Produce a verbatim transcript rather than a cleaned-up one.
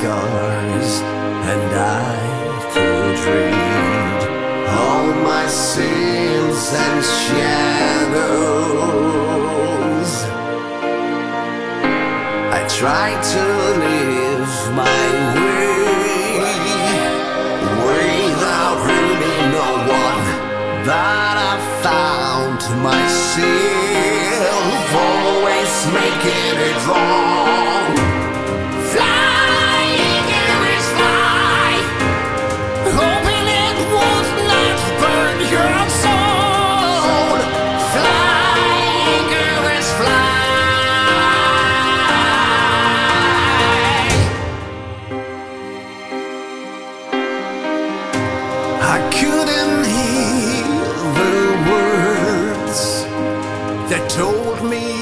scars, and I could read all my sins and shadows. I try to live my way without really no one, that I found myself always making it wrong. Flying is fly, hoping it would not burn your soul. Flying is fly. I couldn't hear the words that told me